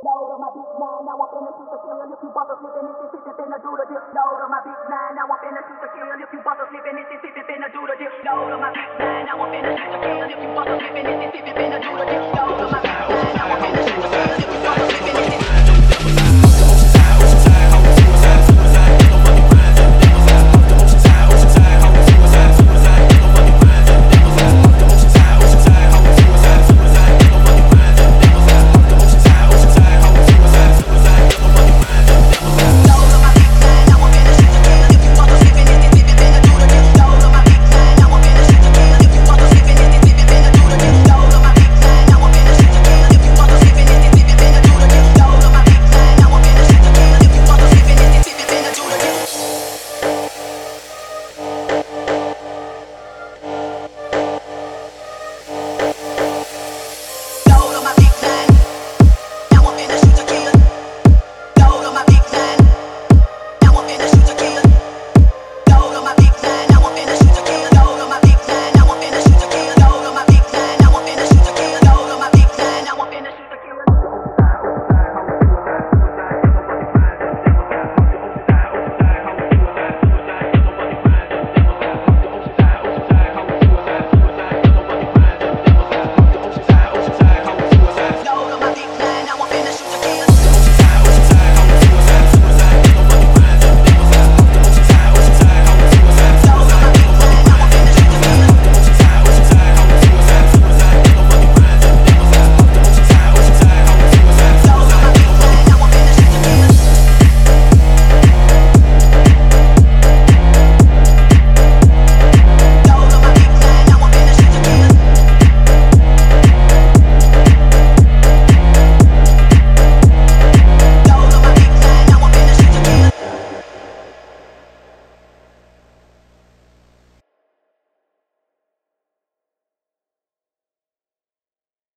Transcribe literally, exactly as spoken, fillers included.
Load on my big nine, now I'm finna shoot the kill. If you bust a slip in Mississippi, finna do the dip. Load on my big nine, now I'm finna shoot the kill. If you bust a slip in Mississippi, finna do the dip. Load on my big nine, now I'm finna shoot the kill. If you bust a slip in Mississippi, finna do the dip. Load on my big nine, now I'm finna shoot the kill. If you bust a slip in Mississippi.